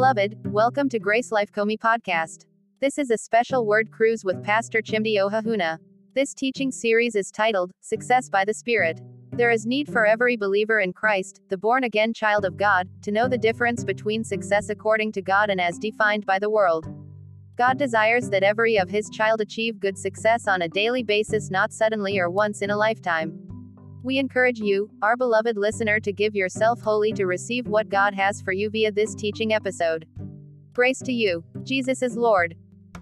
Beloved, welcome to Grace Life Komi podcast. This is a special word cruise with Pastor Chimdi Ohahuna. This teaching series is titled, Success by the Spirit. There is need for every believer in Christ, the born-again child of God, to know the difference between success according to God and as defined by the world. God desires that every of His child achieve good success on a daily basis, not suddenly or once in a lifetime. We encourage you, our beloved listener, to give yourself wholly to receive what God has for you via this teaching episode. Grace to you. Jesus is Lord.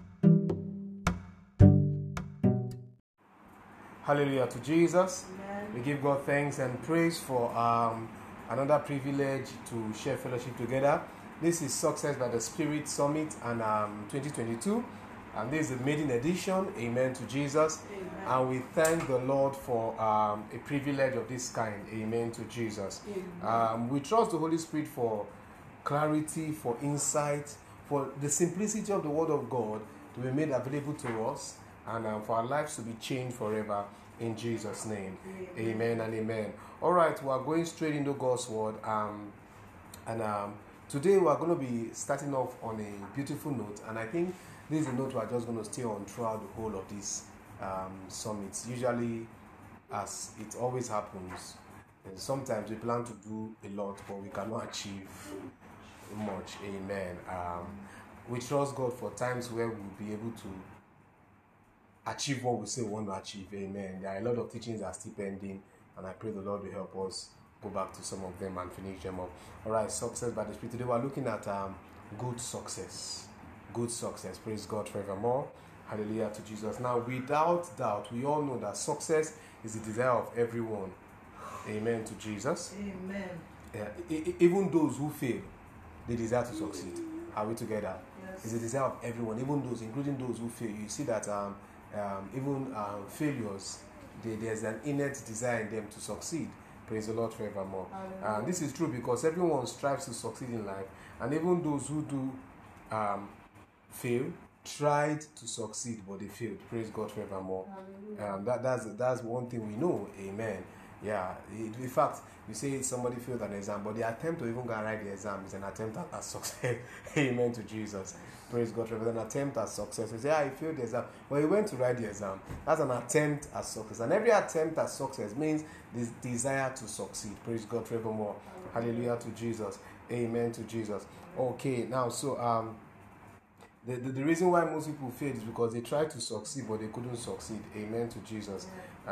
Hallelujah to Jesus. Amen. We give God thanks and praise for another privilege to share fellowship together. This is Success by the Spirit Summit and 2022. And this is the maiden edition. Amen to Jesus. Amen. And we thank the Lord for a privilege of this kind. Amen to Jesus. We trust the Holy Spirit for clarity, for insight, for the simplicity of the Word of God to be made available to us, and for our lives to be changed forever in Jesus' name. Amen and amen. All right, we are going straight into God's Word. Today we are going to be starting off on a beautiful note, and I think this is a note we are just going to stay on throughout the whole of this summit. Usually, as it always happens, and sometimes we plan to do a lot, but we cannot achieve much. Amen. We trust God for times where we'll be able to achieve what we say we want to achieve. Amen. There are a lot of teachings that are still pending, and I pray the Lord will help us go back to some of them and finish them up. All right, success by the Spirit. Today we're looking at good success. Good success. Praise God forevermore. Hallelujah to Jesus. Now, without doubt, we all know that success is the desire of everyone. Amen to Jesus. Amen. Even those who fail, they desire to succeed. Are we together? Yes. It's the desire of everyone, even those, including those who fail. You see that even failures, there's an innate desire in them to succeed. Praise the Lord forevermore. This is true because everyone strives to succeed in life, and even those who do fail tried to succeed, but they failed. Praise God forevermore. That's one thing we know. Amen. Yeah. In fact, you say somebody failed an exam, but the attempt to even go and write the exam is an attempt at success. Amen to Jesus. Praise God forever. An attempt at success. You say, he failed the exam. Well, he went to write the exam. That's an attempt at success. And every attempt at success means this desire to succeed. Praise God forevermore. Hallelujah to Jesus. Amen to Jesus. Okay, now, so the reason why most people fail is because they tried to succeed, but they couldn't succeed. Amen to Jesus.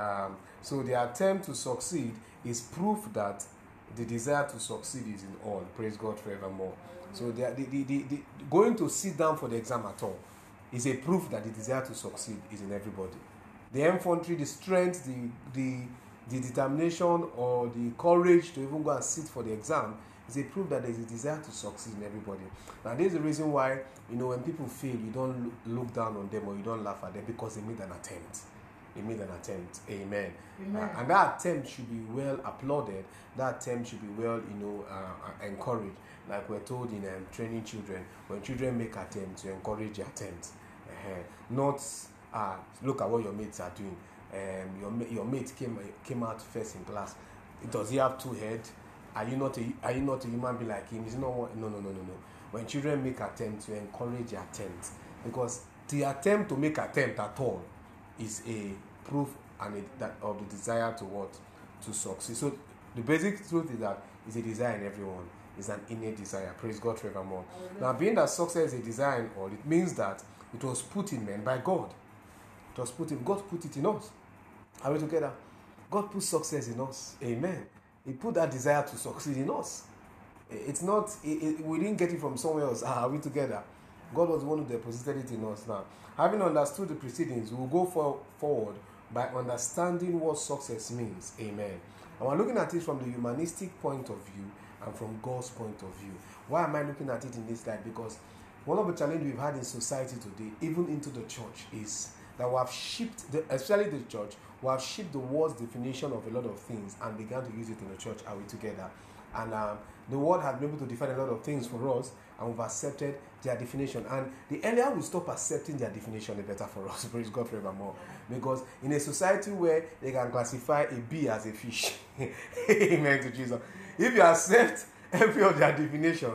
So the attempt to succeed is proof that the desire to succeed is in all. Praise God forevermore. So the going to sit down for the exam at all is a proof that the desire to succeed is in everybody. The infantry, the strength, the determination, or the courage to even go and sit for the exam is a proof that there is a desire to succeed in everybody. Now, there's the reason why, when people fail, you don't look down on them or you don't laugh at them, because they made an attempt. They made an attempt. Amen. And that attempt should be well applauded. That attempt should be well, encouraged. Like we're told in training children, when children make attempts, you encourage the attempt. Not look at what your mates are doing. Your mate came out first in class. Does he have two heads? Are you not a human being like him? Is not what? No. When children make attempts, you encourage the attempt, because the attempt to make attempt at all is a proof of the desire to succeed. So the basic truth is that it's a desire in everyone. It's an innate desire. Praise God forevermore. Now, being that success is a desire in all, it means that it was put in men by God. God put it in us. Are we together? God put success in us. Amen. He put that desire to succeed in us. It's not, we didn't get it from somewhere else. Are we together? God was the one who deposited it in us. Now, having understood the precedings, we will go forward by understanding what success means. Amen. And we're looking at it from the humanistic point of view and from God's point of view. Why am I looking at it in this light? Because one of the challenges we've had in society today, even into the church, is that we have shipped, especially the church, we have shipped the world's definition of a lot of things and began to use it in the church. Are we together? And the world has been able to define a lot of things for us, and we've accepted their definition. And the earlier we stop accepting their definition, the better for us. Praise God forevermore. Because in a society where they can classify a bee as a fish, amen to Jesus. If you accept every of their definition,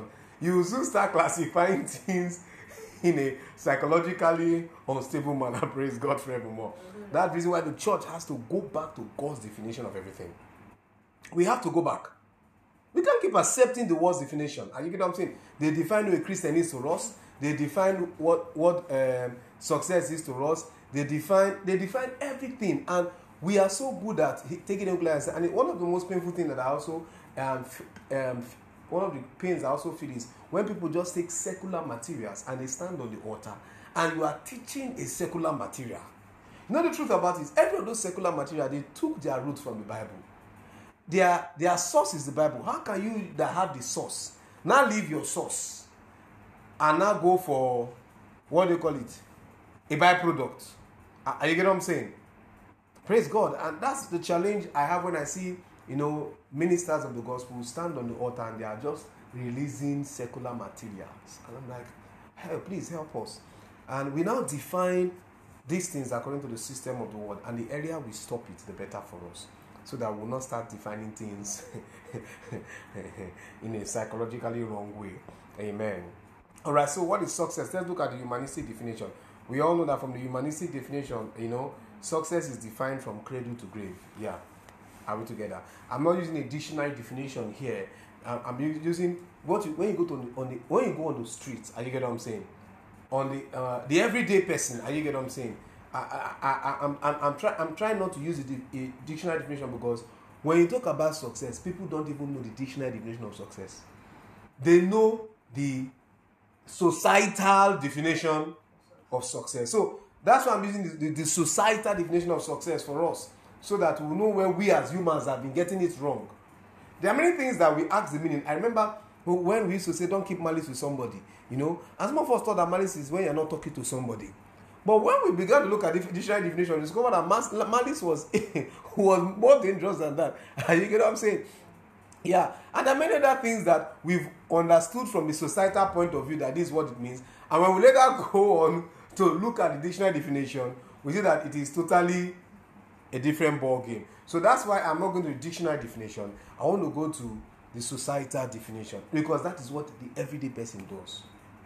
you will soon start classifying things in a psychologically unstable manner. Praise God forevermore. That's the reason why the church has to go back to God's definition of everything. We have to go back. We can't keep accepting the world's definition. And you get what I'm saying? They define who a Christian is to us. They define what success is to us. They define everything. And we are so good at taking it class. And one of the most painful things that I also one of the pains I also feel is when people just take secular materials and they stand on the altar and you are teaching a secular material. You know the truth about it is every of those secular material, they took their roots from the Bible. Their source is the Bible. How can you that have the source now leave your source and now go for what do you call it? A byproduct. Are you get what I'm saying? Praise God. And that's the challenge I have when I see, ministers of the gospel stand on the altar and they are just releasing secular materials. And I'm like, please help us. And we now define these things according to the system of the world. And the earlier we stop it, the better for us. So that we'll not start defining things in a psychologically wrong way. Amen. All right, so what is success? Let's look at the humanistic definition. We all know that from the humanistic definition, success is defined from cradle to grave. Yeah. Are we together? I'm not using a dictionary definition here. I'm using when you go on the streets. Are you get what I'm saying? On the everyday person. Are you get what I'm saying? I'm trying not to use a dictionary definition because when you talk about success, people don't even know the dictionary definition of success. They know the societal definition of success. So that's why I'm using the societal definition of success for us, so that we know when we as humans have been getting it wrong. There are many things that we ask the meaning. I remember when we used to say, don't keep malice with somebody. And some of us thought that malice is when you're not talking to somebody. But when we began to look at the dictionary definition, we discovered that malice was more dangerous than that. You get what I'm saying? Yeah. And there are many other things that we've understood from the societal point of view that this is what it means. And when we later go on to look at the dictionary definition, we see that it is totally a different ball game. So that's why I'm not going to the dictionary definition. I want to go to the societal definition, because that is what the everyday person does.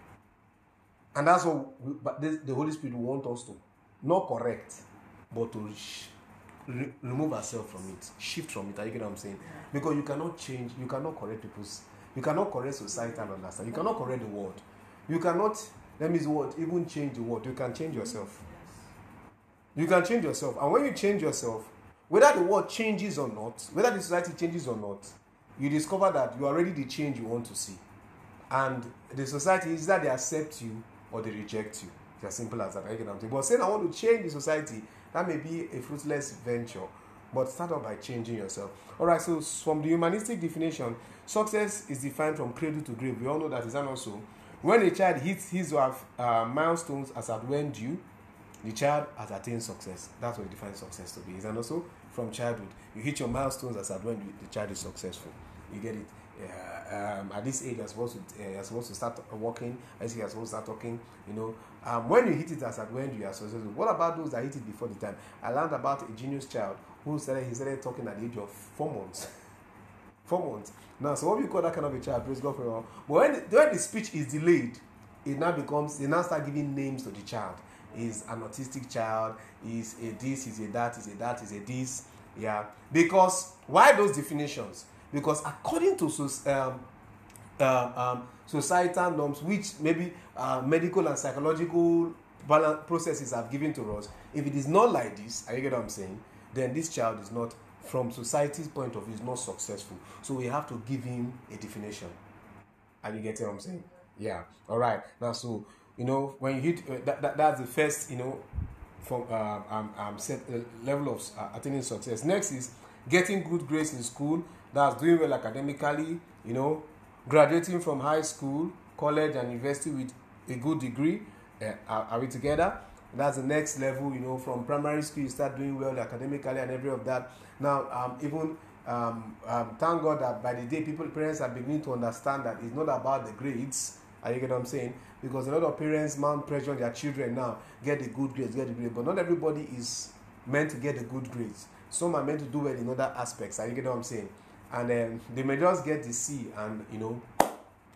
And that's what the Holy Spirit wants us to not correct, but to remove ourselves from it, shift from it. Are you get what I'm saying? Because you cannot change, you cannot correct you cannot correct societal understanding, you cannot correct the world. You cannot, even change the world. You can change yourself. You can change yourself. And when you change yourself, whether the world changes or not, whether the society changes or not, you discover that you are already the change you want to see. And the society is that they accept you or they reject you. It's as simple as that. But saying I want to change the society, that may be a fruitless venture. But start off by changing yourself. Alright, so from the humanistic definition, success is defined from cradle to grave. We all know that, is that also? When a child hits his or her milestones as at when due, the child has attained success. That's what we define success to be. Is that also? From childhood, you hit your milestones as at when the child is successful. You get it? At this age, you're supposed to start walking. At this age, you're supposed to start talking. When you hit it as at when you are successful. What about those that hit it before the time? I learned about a genius child who started talking at the age of 4 months. 4 months. Now, so what we call that kind of a child? Praise God for all. But when the speech is delayed, they now start giving names to the child. Is an autistic child, is a this, is a that, is a that, is a this. Yeah. Because why those definitions? Because according to societal norms, which maybe medical and psychological processes have given to us, if it is not like this, are you get what I'm saying? Then this child is not, from society's point of view, is not successful. So we have to give him a definition. Are you getting what I'm saying? Yeah. All right. Now, so when you hit that's the first from level of attaining success. Next is getting good grades in school. That's doing well academically. Graduating from high school, college, and university with a good degree. Are we together? That's the next level. From primary school you start doing well academically and every of that. Now thank God that by the day parents are beginning to understand that it's not about the grades. Are you get what I'm saying? Because a lot of parents mount pressure on their children now, get the good grades, but not everybody is meant to get the good grades. Some are meant to do well in other aspects. Are you get what I'm saying? And they may just get the C and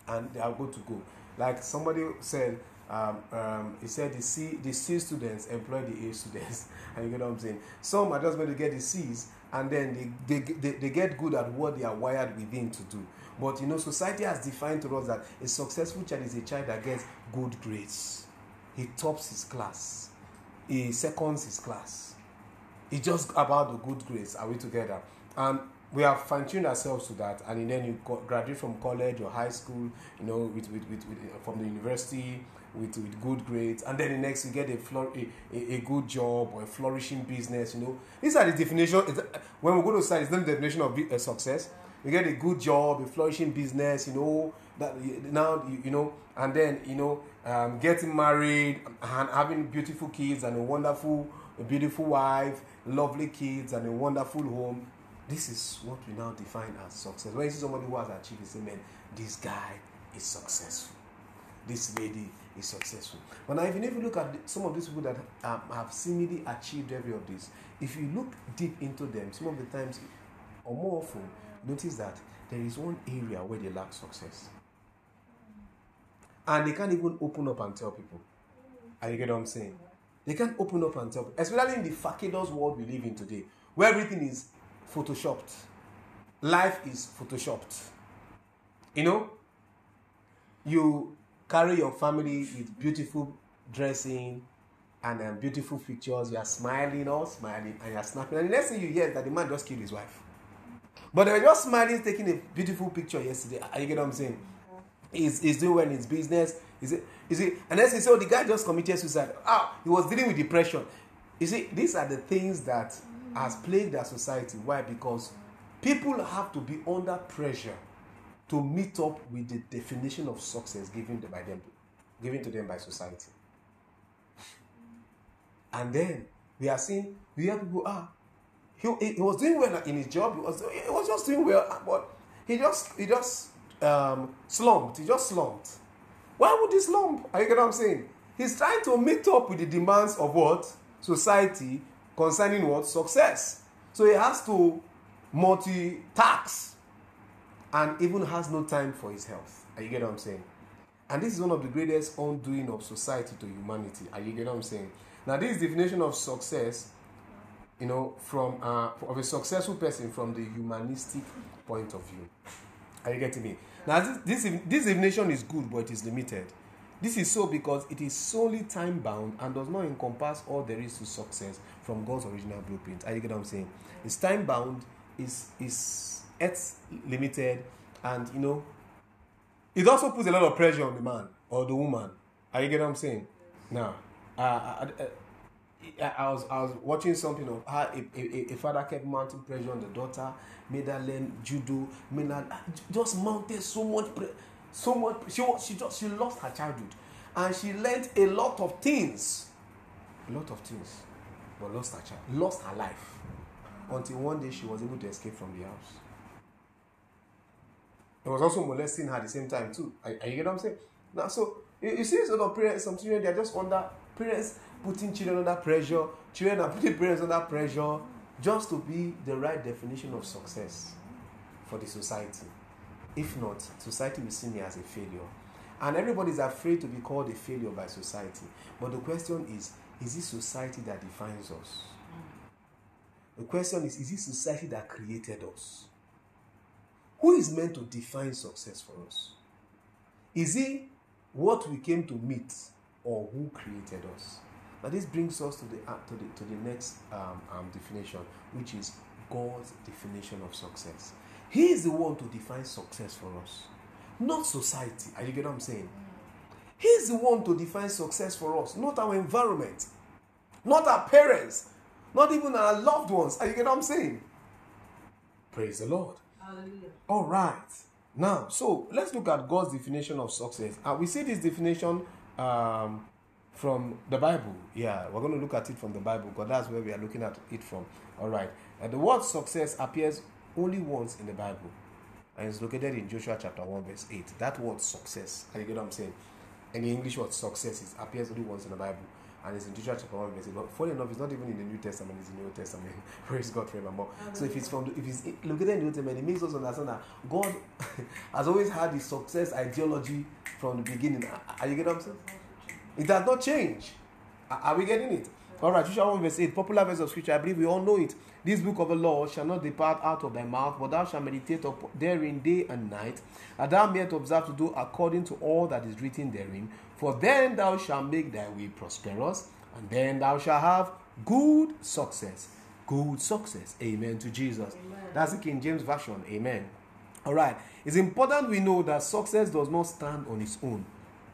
and they are good to go. Like somebody said, he said the C students employ the A students, and you get what I'm saying. Some are just going to get the C's, and then they get good at what they are wired within to do. But society has defined to us that a successful child is a child that gets good grades. He tops his class, he seconds his class. It's just about the good grades. Are we together? And we have fine-tuned ourselves to that, and then you graduate from college or high school, with from the university with good grades, and then the next you get a good job or a flourishing business. These are the definition. When we go to study, it's not the definition of success. You get a good job, a flourishing business. That now and then getting married and having beautiful kids and a beautiful wife, lovely kids and a wonderful home. This is what we now define as success. When you see somebody who has achieved, you say, man, this guy is successful. This lady is successful. But now, if you look at some of these people that have seemingly achieved every of this, if you look deep into them, some of the times, or more often, notice that there is one area where they lack success. And they can't even open up and tell people. And you get what I'm saying? They can't open up and tell people. Especially in the facetious world we live in today, where everything is photoshopped. Life is photoshopped. You carry your family with beautiful dressing and beautiful pictures. You are smiling, and you are snapping. And the next thing you hear is that the man just killed his wife. But they were just smiling, taking a beautiful picture yesterday. You get what I'm saying? He's doing well in his business. You see, and then say, the guy just committed suicide. He was dealing with depression. You see, these are the things that has plagued our society. Why? Because people have to be under pressure to meet up with the definition of success given to them by society. And then we are people, he was doing well in his job. He was just doing well, but he just slumped. He just slumped. Why would he slump? Are you get what I'm saying? He's trying to meet up with the demands of what? Society concerning what? Success. So he has to multitask and even has no time for his health. Are you get what I'm saying? And this is one of the greatest undoing of society to humanity. Are you get what I'm saying? Now, this definition of success, from of a successful person from the humanistic point of view. Are you getting me? Now, this definition is good, but it is limited. This is so because it is solely time-bound and does not encompass all there is to success from God's original blueprint. Are you get what I'm saying? It's time-bound, is limited, and, it also puts a lot of pressure on the man or the woman. Are you get what I'm saying? Now, I was watching something of how a father kept mounting pressure on the daughter, made her learn judo, just mounted so much she lost her childhood, and she learned a lot of things, but lost her life, until one day she was able to escape from the house. He was also molesting her at the same time too. Are you get what I'm saying? Now, so you see, sort of parents, some children, they are just under parents putting children under pressure. Children are putting parents under pressure just to be the right definition of success for the society. If not, society will see me as a failure. And everybody is afraid to be called a failure by society. But the question is it society that defines us? The question is it society that created us? Who is meant to define success for us? Is it what we came to meet, or who created us? Now this brings us to the next definition, which is God's definition of success. He is the one to define success for us, not society. Are you get what I'm saying? He is the one to define success for us, not our environment, not our parents, not even our loved ones. Are you get what I'm saying? Praise the Lord. Hallelujah. All right. Now, so let's look at God's definition of success. We see this definition from the Bible. Yeah, we're going to look at it from the Bible because that's where we are looking at it from. All right. The word success appears only once in the Bible, and it's located in Joshua chapter 1 verse 8. That word success, can you get what I'm saying? And the English word success appears only once in the Bible, and it's in Joshua chapter 1 verse 8. But funny enough, it's not even in the New Testament, it's in the Old Testament. Praise God forevermore. So if it's located in the Old Testament, it makes us understand that God has always had the success ideology from the beginning. Are you getting what I'm saying? It has not changed. Are we getting it? Alright, Joshua 1 verse 8, popular verse of scripture. I believe we all know it. This book of the law shall not depart out of thy mouth, but thou shalt meditate therein day and night, and thou mayest observe to do according to all that is written therein. For then thou shalt make thy way prosperous, and then thou shalt have good success. Good success. Amen to Jesus. Amen. That's the King James Version. Amen. Alright. It's important we know that success does not stand on its own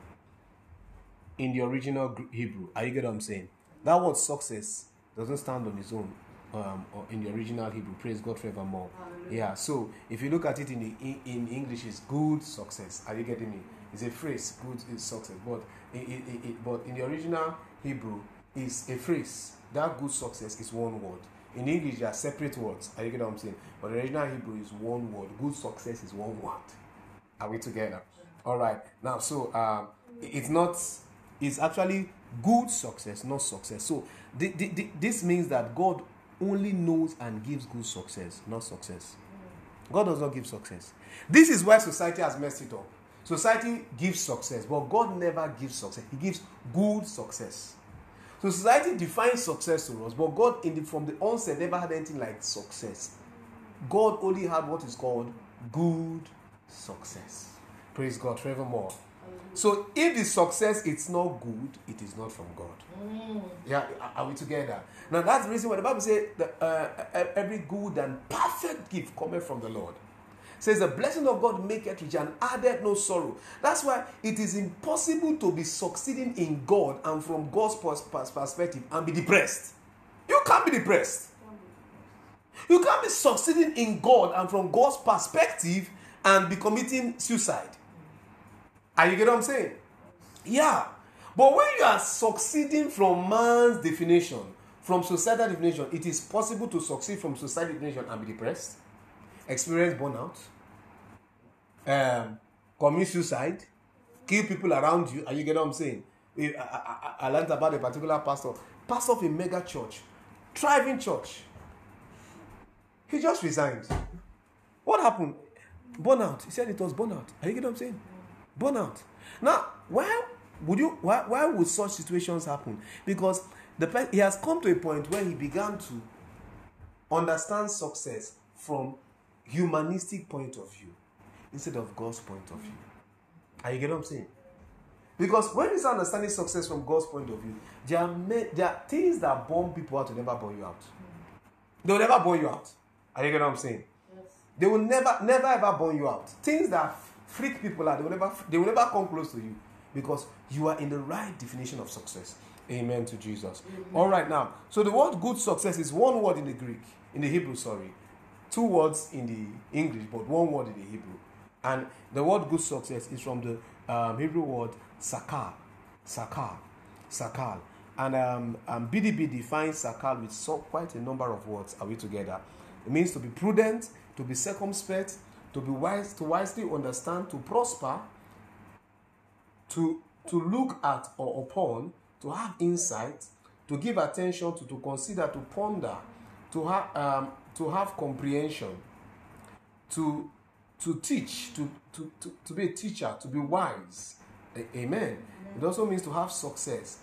in the original Hebrew. Are you get what I'm saying? That word success doesn't stand on its own or in the original Hebrew. Praise God forevermore. Yeah, so if you look at it in English, it's good success. Are you getting me? It's a phrase, good is success. But but in the original Hebrew, it's a phrase. That good success is one word. In English, there are separate words. Are you getting what I'm saying? But the original Hebrew is one word. Good success is one word. Are we together? All right. Now, so it's actually good success, not success. So this means that God only knows and gives good success, not success. God does not give success. This is why society has messed it up. Society gives success, but God never gives success. He gives good success. So society defines success to us, but God from the onset never had anything like success. God only had what is called good success. Praise God forevermore. So if the success is not good, it is not from God. Yeah, are we together? Now that's the reason why the Bible says that every good and perfect gift cometh from the Lord. It says the blessing of God maketh rich and addeth no sorrow. That's why it is impossible to be succeeding in God and from God's perspective and be depressed. You can't be depressed. You can't be succeeding in God and from God's perspective and be committing suicide. Are you get what I'm saying? Yeah. But when you are succeeding from man's definition, from societal definition, it is possible to succeed from societal definition and be depressed, experience burnout, commit suicide, kill people around you. Are you get what I'm saying? I learned about a particular pastor of a mega church, thriving church. He just resigned. What happened? Burnout. He said it was burnout. Are you get what I'm saying? Burnout. Now, why would such situations happen? Because he has come to a point where he began to understand success from humanistic point of view instead of God's point of view. Are you get what I'm saying? Because when you start understanding success from God's point of view, there are things that burn people out to never burn you out. They will never burn you out. Are you get what I'm saying? Yes. They will never ever burn you out. Things that freak people out, they will never come close to you because you are in the right definition of success. Amen to Jesus. Mm-hmm. All right, now, so the word good success is one word in the Hebrew, two words in the English, but one word in the Hebrew. And the word good success is from the Hebrew word sakal. And BDB defines sakal with quite a number of words. Are we together? It means to be prudent, to be circumspect, to be wise, to wisely understand, to prosper, to look at or upon, to have insight, to give attention to consider, to ponder, to have comprehension, to teach, to be a teacher, to be wise. Amen. It also means to have success.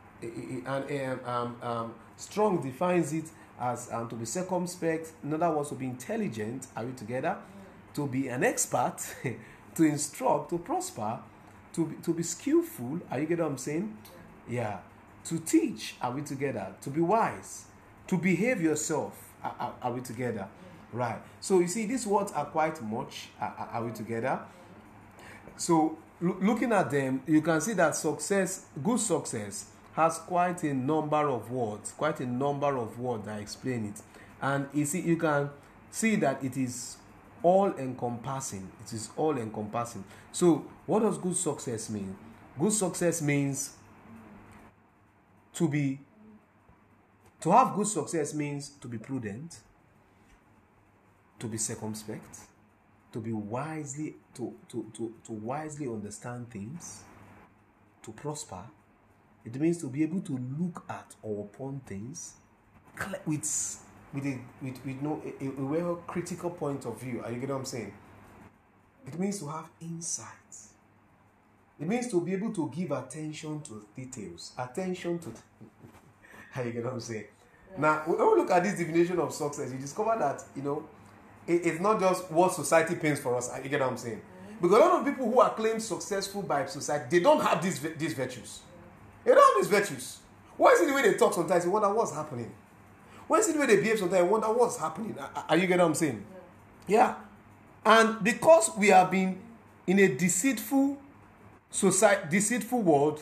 And Strong defines it as to be circumspect. In other words, to be intelligent. Are we together? To be an expert, to instruct, to prosper, to be skillful. Are you getting what I'm saying? Yeah. To teach. Are we together? To be wise. To behave yourself. Are we together? Right. So you see, these words are quite much. Are we together? So looking at them, you can see that good success, has quite a number of words that explain it. And you can see that it is all-encompassing. It is all-encompassing. So what does good success mean? Good success means to have good success means to be prudent, to be circumspect, to be wisely, to wisely understand things, to prosper, It means to be able to look at or upon things with a well critical point of view. Are you getting what I'm saying? It means to have insight. It means to be able to give attention to details. Attention to... How you get what I'm saying? Yeah. Now, when we look at this definition of success, you discover that, it's not just what society paints for us. You get what I'm saying? Mm-hmm. Because a lot of people who are claimed successful by society, they don't have these virtues. They don't have these virtues. Why is it the way they talk sometimes? You wonder what's happening. Why is it the way they behave sometimes? You wonder what's happening. Are you getting what I'm saying? Yeah. And because we have been in a deceitful society, deceitful world,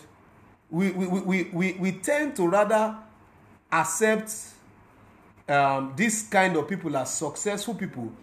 we tend to rather accept this kind of people as successful people,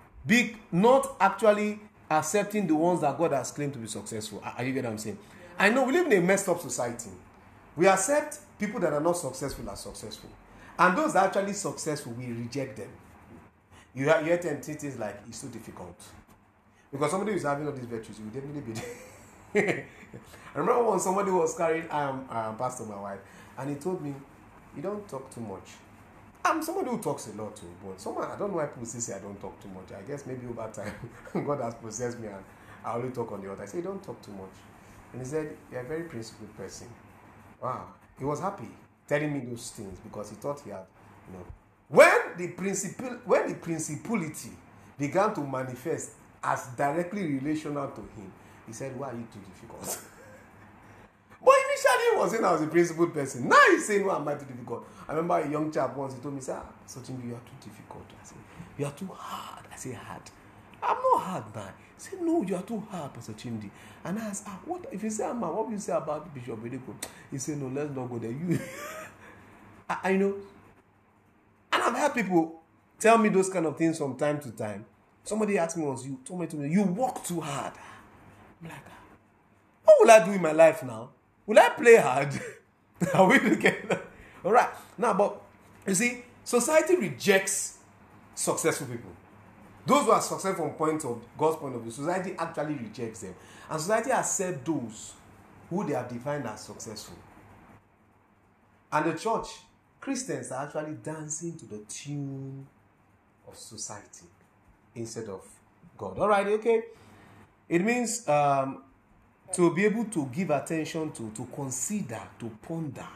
not actually accepting the ones that God has claimed to be successful. Are you getting what I'm saying? Yeah. I know we live in a messed up society. We accept people that are not successful as successful. And those that are actually successful, we reject them. You hear things like, it's so difficult. Because somebody who is having all these virtues, you will definitely be there. I remember when somebody was carrying Pastor, my wife, and he told me, you don't talk too much. I'm somebody who talks a lot too, but I don't know why people say I don't talk too much. I guess maybe over time, God has possessed me and I only talk on the altar. I say, you don't talk too much. And he said, you're a very principled person. Wow. He was happy telling me those things because he thought he had, When the principality began to manifest as directly relational to him, he said, why are you too difficult? But initially he was saying I was a principled person. Now he's saying, why am I too difficult? I remember a young chap once, he told me, Sochimbi, you are too difficult. I said, you are too hard. I said, hard? I'm not hard, man. He said, no, you are too hard, Pastor Chimdi. And I asked, what if you say I'm hard, what will you say about Bishop Edeko? He said, no, let's not go there. I know. And I've had people tell me those kind of things from time to time. Somebody asked me once, you told me, you work too hard. I'm like, what will I do in my life now? Will I play hard? Are we together? All right. Now, but you see, society rejects successful people. Those who are successful from God's point of view, society actually rejects them. And society accepts those who they have defined as successful. And the church, Christians are actually dancing to the tune of society instead of God. All right, okay. It means to be able to give attention to consider, to ponder.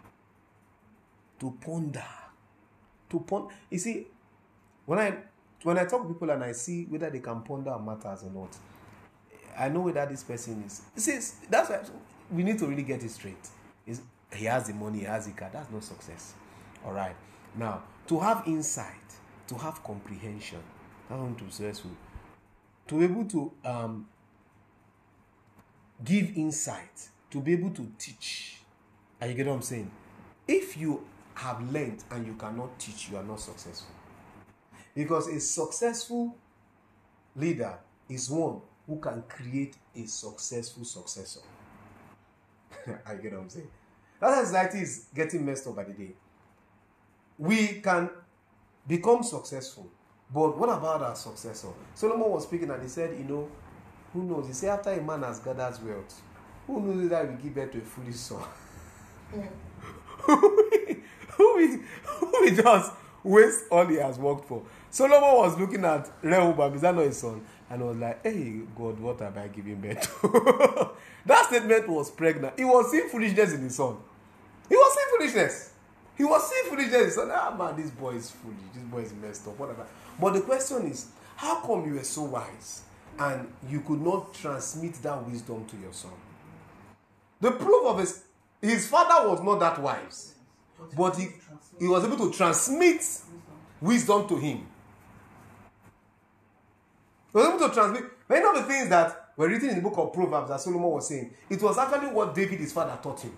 You see, when I talk to people and I see whether they can ponder matters or not, I know whether this person is. See, that's why we need to really get it straight. He has the money, he has the car. That's no success. All right. Now, to have insight, to have comprehension, that's not to be successful. To be able to give insight, to be able to teach. And you get what I'm saying? If you have learned and you cannot teach, you are not successful. Because a successful leader is one who can create a successful successor. I get what I'm saying? That's why society is getting messed up by the day. We can become successful, but what about our successor? Solomon was speaking and he said, who knows? He said, after a man has gathered wealth, who knows that he will give birth to a foolish son? Who will just waste all he has worked for? Solomon was looking at Rehoboam, is that not his son? And was like, hey, God, what have I given birth to? That statement was pregnant. He was seeing foolishness in his son. He was seeing foolishness. In his son. Man, this boy is foolish. This boy is messed up. Whatever. But the question is, how come you were so wise and you could not transmit that wisdom to your son? The proof of his father was not that wise, but he was able to transmit wisdom to him. He was able to transmit many of the things that were written in the book of Proverbs that Solomon was saying. It was actually what David, his father, taught him.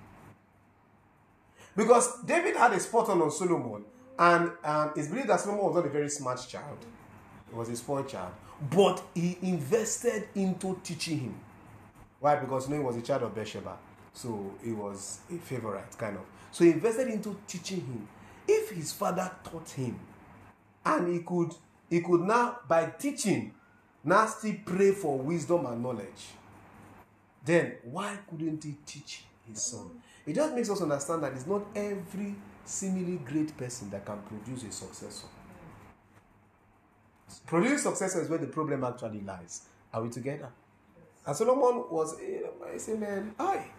Because David had a spot on Solomon, and it's believed that Solomon was not a very smart child. He was a spoiled child. But he invested into teaching him. Why? Because he was a child of Bathsheba. So he was a favorite, kind of. So he invested into teaching him. If his father taught him, and he could now, by teaching, now still pray for wisdom and knowledge, then why couldn't he teach his son? It just makes us understand that it's not every seemingly great person that can produce a successor. Producing successor is where the problem actually lies. Are we together? And Solomon was, he said, man,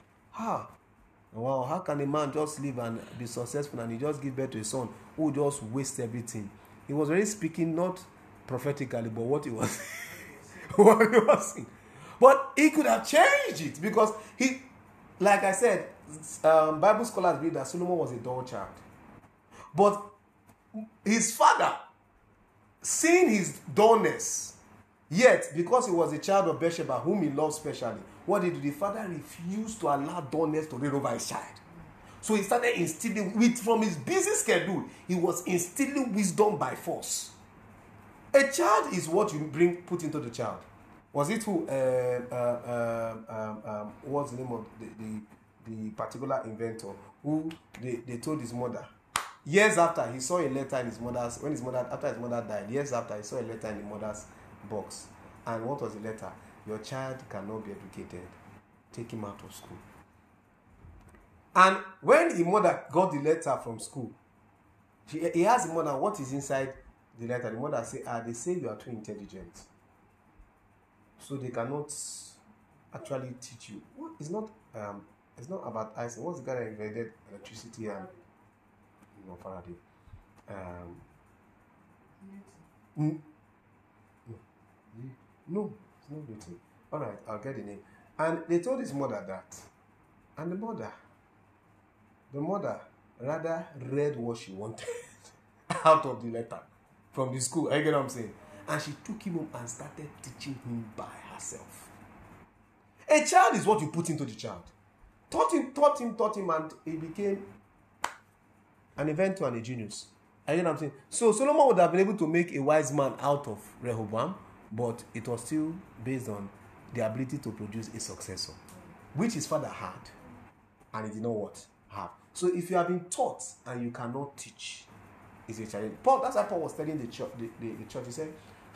wow, how can a man just live and be successful and he just give birth to a son who just waste everything? He was really speaking not prophetically, but what he was, what he was saying. But he could have changed it because he, like I said, Bible scholars believe that Solomon was a dull child. But his father, seeing his dullness, yet because he was a child of Bathsheba, whom he loved specially, what did the father refused to allow dullness to reign over his child? So he started instilling, from his busy schedule, he was instilling wisdom by force. A child is what you put into the child. Was it who? What's the name of the particular inventor who they told his mother? Years after, he saw a letter in his mother's, after his mother died, years after, he saw a letter in the mother's box. And what was the letter? Your child cannot be educated. Take him out of school. And when the mother got the letter from school, he asked the mother, what is inside the letter? The mother said, they say you are too intelligent. So they cannot actually teach you. It's not about Einstein. What's the guy that invented electricity and Faraday? No, it's not Newton. All right, I'll get the name. And they told his mother that, and the mother rather read what she wanted out of the letter from the school. You get what I'm saying? And she took him home and started teaching him by herself. A child is what you put into the child. Taught him, and he became an inventor and a genius. You know what I'm saying? So Solomon would have been able to make a wise man out of Rehoboam, but it was still based on the ability to produce a successor, which his father had, and he did not have. So if you have been taught and you cannot teach, it's a challenge. That's why Paul was telling the church. He said,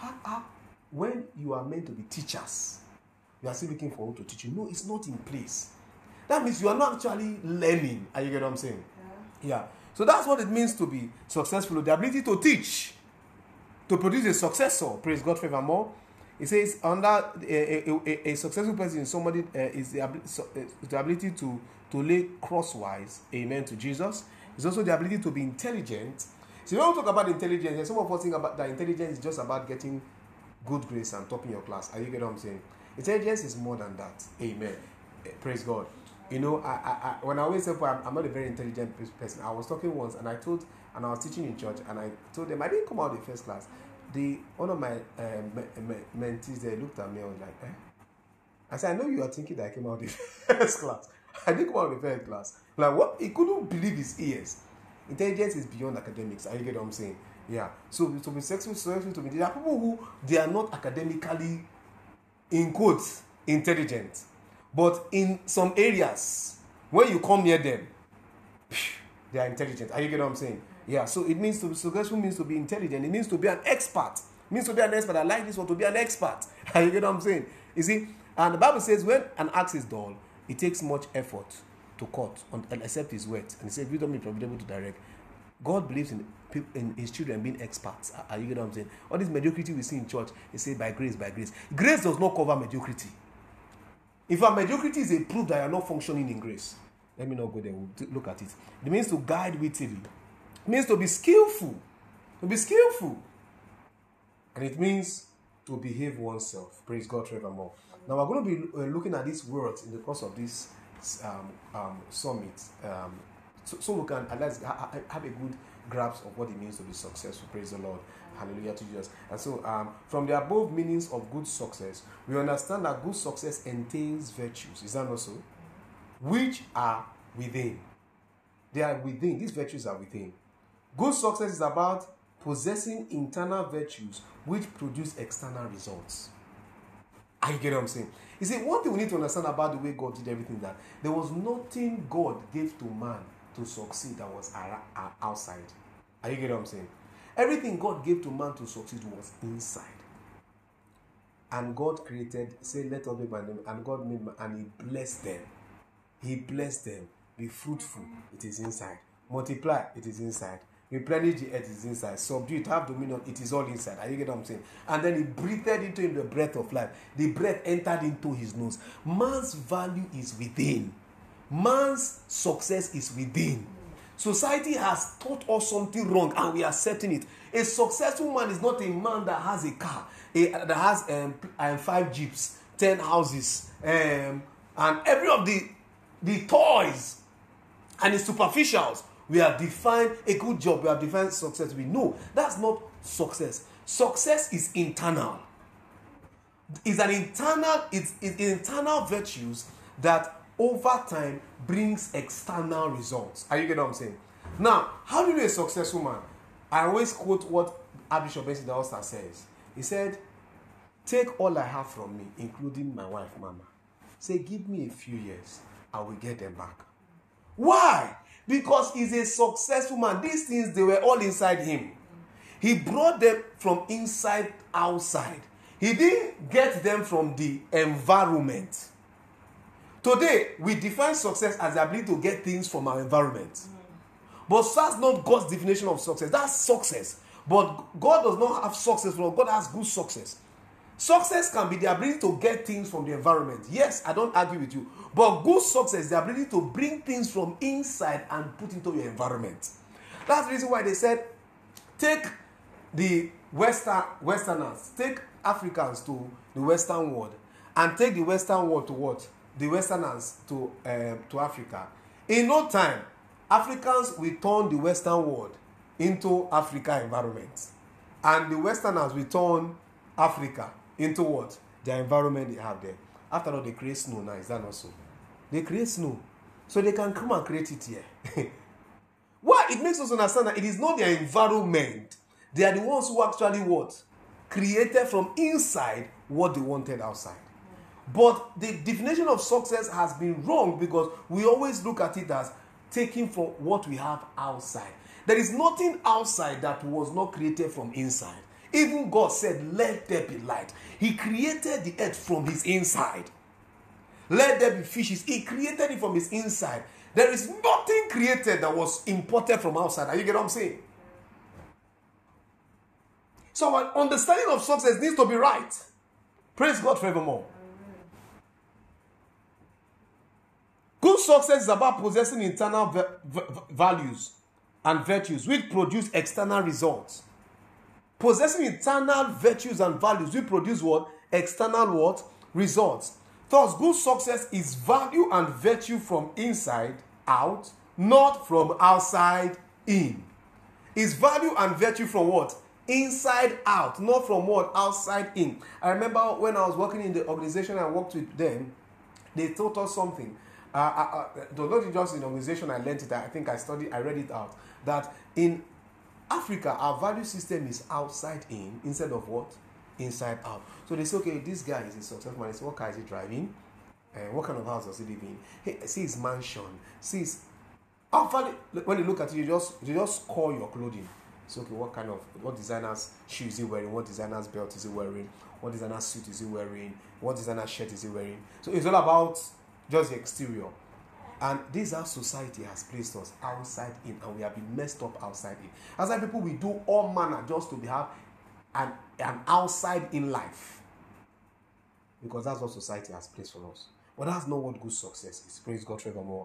when you are meant to be teachers, you are still looking for who to teach you. No, it's not in place. That means you are not actually learning. Are you get what I'm saying? Yeah. So that's what it means to be successful. The ability to teach, to produce a successor. Praise God forevermore. It says under a successful person, somebody is the ability to lay crosswise. Amen to Jesus. It's also the ability to be intelligent. So when we talk about intelligence, and some of us think about that intelligence is just about getting good grades and topping your class. Are you getting what I'm saying? Intelligence is more than that. Amen. Praise God. You know, when I always say I'm not a very intelligent person, I was talking once and I was teaching in church and I told them I didn't come out of the first class. One of my mentees, they looked at me and was like, eh? I said, I know you are thinking that I came out of the first class. I didn't come out of the first class. Like, what? He couldn't believe his ears. Intelligence is beyond academics. Are you get what I'm saying? Yeah. So to be successful to be, there are people who they are not academically, in quotes, intelligent. But in some areas, when you come near them, they are intelligent. Are you get what I'm saying? Yeah. So it means to be successful means to be intelligent. It means to be an expert. It means to be an expert. I like this one, to be an expert. Are you get what I'm saying? You see? And the Bible says when an axe is dull, it takes much effort to cut and accept his words. And he said, wisdom is able to direct. God believes in his children being experts. Are you get what I'm saying? All this mediocrity we see in church, they say by grace, by grace. Grace does not cover mediocrity. If our mediocrity is a proof that you are not functioning in grace, let me not go there. We'll look at it. It means to guide wittily. It means to be skillful. To be skillful. And it means to behave oneself. Praise God forevermore. Now we're going to be looking at these words in the course of this summit. So we can at least have a good grasp of what it means to be successful. Praise the Lord. Hallelujah to Jesus. And so from the above meanings of good success, we understand that good success entails virtues. Is that not so? Which are within. They are within. These virtues are within. Good success is about possessing internal virtues which produce external results. Are you getting what I'm saying? You see, one thing we need to understand about the way God did everything, that there was nothing God gave to man to succeed that was outside. Are you getting what I'm saying? Everything God gave to man to succeed was inside. And God created, say, let us make man, and God made man, and he blessed them. He blessed them. Be fruitful, it is inside. Multiply, it is inside. Replenish the earth, it is inside. Subdue it, have dominion, it is all inside. Are you get what I'm saying? And then he breathed into him the breath of life. The breath entered into his nose. Man's value is within. Man's success is within. Society has taught us something wrong and we are accepting it. A successful man is not a man that has a car, that has 5 jeeps, 10 houses, and every of the toys and the superficials. We have defined a good job. We have defined success. We know that's not success. Success is internal. It's internal virtues that over time brings external results. Are you getting what I'm saying? Now, how do you know a successful man? I always quote what Archbishop Benson Idahosa says. He said, "Take all I have from me, including my wife, Mama. Say, give me a few years, I will get them back." Why? Because he's a successful man. These things, they were all inside him. He brought them from inside outside. He didn't get them from the environment. Today, we define success as the ability to get things from our environment. But that's not God's definition of success. That's success. But God does not have success. God has good success. Success can be the ability to get things from the environment. Yes, I don't argue with you. But good success is the ability to bring things from inside and put into your environment. That's the reason why they said, take the Westerners, take Africans to the Western world, and take the Western world to what? The Westerners to Africa. In no time, Africans will turn the Western world into Africa environment. And the Westerners will turn Africa into what? The environment they have there. After all, they create snow now. Is that not so? They create snow. So they can come and create it here. Why? It makes us understand that it is not their environment. They are the ones who actually what? Created from inside what they wanted outside. But the definition of success has been wrong because we always look at it as taking from what we have outside. There is nothing outside that was not created from inside. Even God said, "Let there be light." He created the earth from his inside. Let there be fishes. He created it from his inside. There is nothing created that was imported from outside. Are you getting what I'm saying? So our understanding of success needs to be right. Praise God forevermore. Good success is about possessing internal values and virtues which produce external results. Possessing internal virtues and values will produce what? External what? Results. Thus, good success is value and virtue from inside out, not from outside in. It's value and virtue from what? Inside out, not from what? Outside in. I remember when I was working in the organization I worked with them, they taught us something. Not just in the organization I learned it, I think I read it out, that in Africa, our value system is outside in instead of what? Inside out. So they say, okay, this guy is a successful man. They say, what car is he driving? What kind of house does he live in? Hey, see his mansion. See his... When you look at it, you just call your clothing. So, okay, what designer's shoe is he wearing? What designer's belt is he wearing? What designer's suit is he wearing? What designer's shirt is he wearing? So it's all about just the exterior. And this is how society has placed us outside in, and we have been messed up outside in. Outside people, we do all manner just to have an outside in life. Because that's what society has placed for us. But that's not what good success is. Praise God forevermore.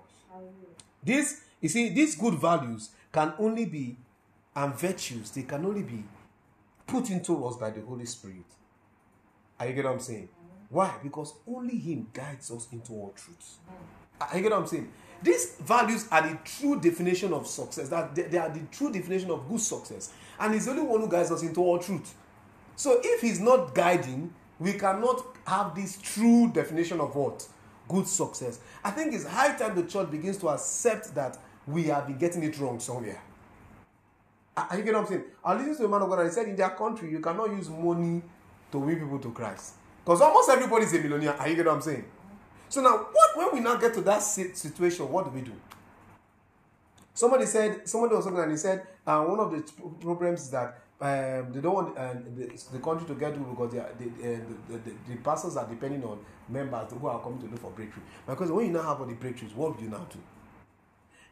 These good values can only be, and virtues, they can only be put into us by the Holy Spirit. Are you getting what I'm saying? Why? Because only Him guides us into all truths. You get what I'm saying? These values are the true definition of success. That they are the true definition of good success. And He's the only one who guides us into all truth. So if He's not guiding, we cannot have this true definition of what? Good success. I think it's high time the church begins to accept that we have been getting it wrong somewhere. You get what I'm saying? I listened to a man of God and he said in their country, you cannot use money to win people to Christ. Because almost everybody is a millionaire. You get what I'm saying? So now, when we now get to that situation, what do? Somebody was talking and he said, one of the problems is that they don't want the country to get to because the pastors are depending on members who are coming to look for breakthrough. Because when you now have all the breakthroughs, what do you now do?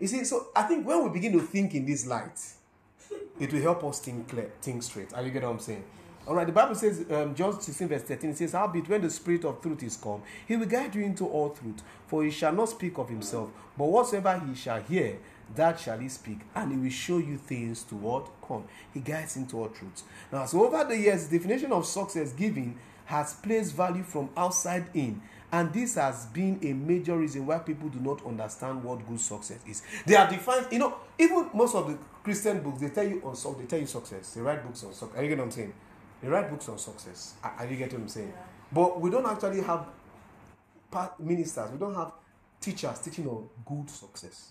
You see, so I think when we begin to think in this light, it will help us think clear, think straight. Are you getting what I'm saying? All right, the Bible says, John 16 verse 13, it says, howbeit when the Spirit of truth is come, he will guide you into all truth, for he shall not speak of himself, but whatsoever he shall hear, that shall he speak, and he will show you things to what come. He guides into all truth. Now, so over the years, the definition of success given has placed value from outside in, and this has been a major reason why people do not understand what good success is. They are defined, even most of the Christian books, they tell you success. They write books on success. Are you getting what I'm saying? They write books on success. Are you getting what I'm saying? Yeah. But we don't actually have ministers. We don't have teachers teaching on good success.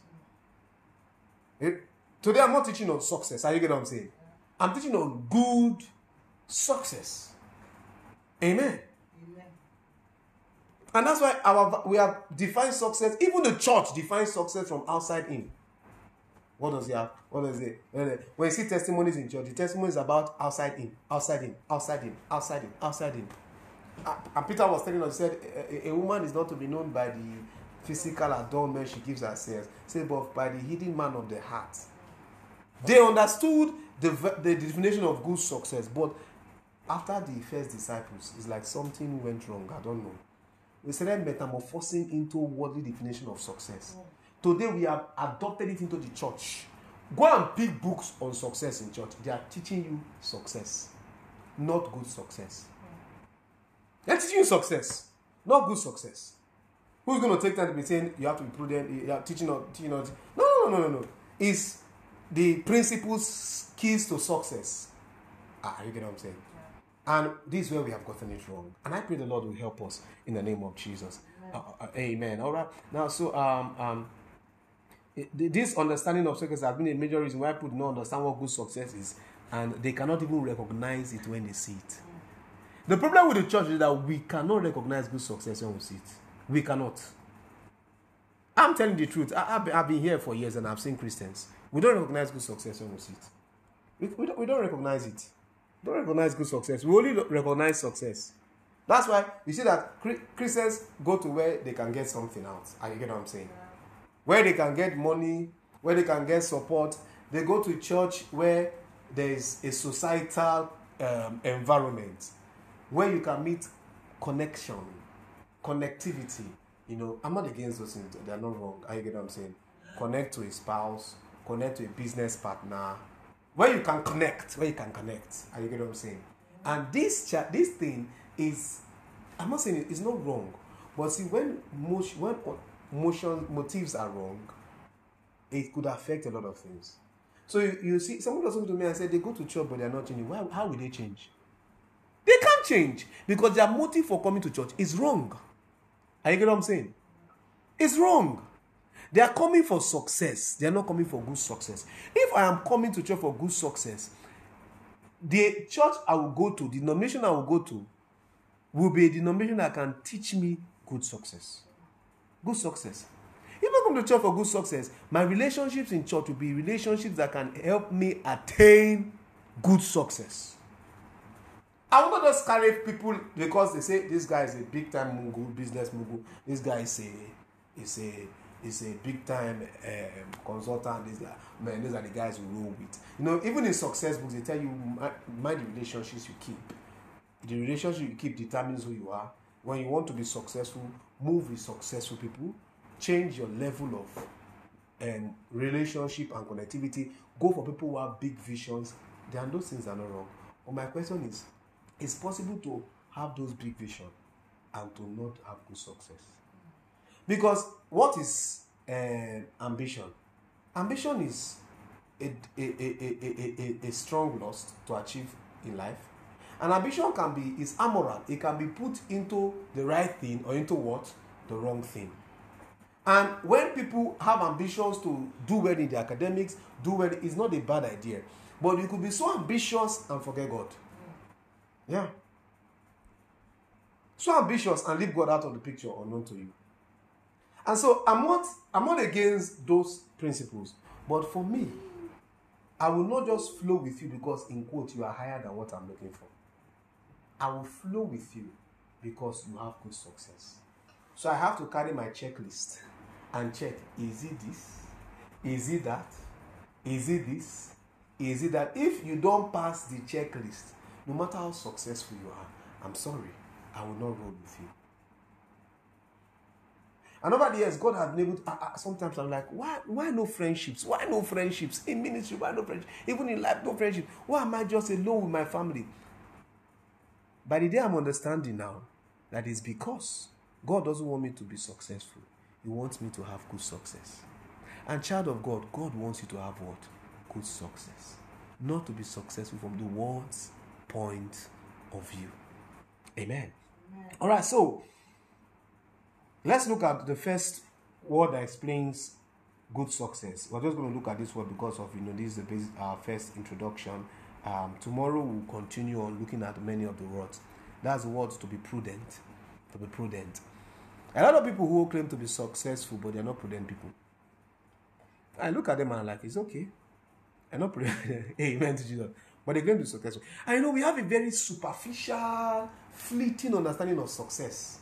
Today I'm not teaching on success. Are you getting what I'm saying? I'm teaching on good success. Amen. Amen. And that's why we have defined success. Even the church defines success from outside in. What does it have? What does it? When you see testimonies in church, the testimony is about outside in, outside in, outside in, outside in, outside in. And Peter was telling us, he said, a woman is not to be known by the physical adornment she gives herself, say, but by the hidden man of the heart. They understood the definition of good success, but after the first disciples, it's like something went wrong. I don't know. We started metamorphosing into worldly definition of success. Today we have adopted it into the church. Go and pick books on success in church. They are teaching you success, not good success. They're teaching you success, not good success. Who's going to take time to be saying you have to be prudent? You are teaching on. No. It's the principles, keys to success. You get what I'm saying? And this is where we have gotten it wrong. And I pray the Lord will help us in the name of Jesus. Amen. All right. Now, so this understanding of success has been a major reason why people do not understand what good success is, and they cannot even recognize it when they see it. The problem with the church is that we cannot recognize good success when we see it. We cannot. I'm telling the truth. I've been here for years and I've seen Christians. We don't recognize good success when we see it. We don't recognize it. We don't recognize good success. We only recognize success. That's why you see that Christians go to where they can get something out. You get what I'm saying? Where they can get money, where they can get support. They go to church where there is a societal environment, where you can meet connection, connectivity. I'm not against those things. They are not wrong. You get what I'm saying? Connect to a spouse, connect to a business partner, where you can connect. You get what I'm saying? And this thing is, I'm not saying it's not wrong, but see, when motives are wrong, it could affect a lot of things. So you see, someone was talking to me and said they go to church but they are not changing. How will they change? They can't change because their motive for coming to church is wrong. Are you get what I'm saying? It's wrong. They are coming for success. They are not coming for good success. If I am coming to church for good success, the church I will go to, the denomination I will go to, will be a denomination that can teach me good success. Good success. If I come to church for good success, my relationships in church will be relationships that can help me attain good success. I will not just carry people because they say this guy is a big time mogul, business mogul. This guy is a big time consultant. This guy, man, these are the guys we roll with. Even in success books, they tell you mind the relationships you keep. The relationship you keep determines who you are. When you want to be successful, move with successful people. Change your level of relationship and connectivity. Go for people who have big visions. Those things are not wrong. But my question is, it's possible to have those big visions and to not have good success. Because what is ambition? Ambition is a strong lust to achieve in life. And ambition is amoral. It can be put into the right thing or into what? The wrong thing. And when people have ambitions to do well in the academics, it's not a bad idea. But you could be so ambitious and forget God. Yeah. So ambitious and leave God out of the picture unknown to you. And so I'm not against those principles. But for me, I will not just flow with you because, in quote, you are higher than what I'm looking for. I will flow with you because you have good success. So I have to carry my checklist and check, is it this? Is it that? Is it this? Is it that? If you don't pass the checklist, no matter how successful you are, I'm sorry, I will not roll with you. And over the years, God has been able to, sometimes I'm like, why no friendships? Why no friendships? In ministry, why no friendships? Even in life, no friendships. Why am I just alone with my family? By the day I'm understanding now, that is because God doesn't want me to be successful. He wants me to have good success. And child of God, God wants you to have what? Good success. Not to be successful from the world's point of view. Amen. All right, so let's look at the first word that explains good success. We're just going to look at this word because of, this is the basic, first introduction. Tomorrow we'll continue on looking at many of the words. That's the words to be prudent. To be prudent. A lot of people who claim to be successful, but they're not prudent people. I look at them and I'm like, it's okay. I'm not prudent. Amen to Jesus. But they claim to be successful. And we have a very superficial, fleeting understanding of success.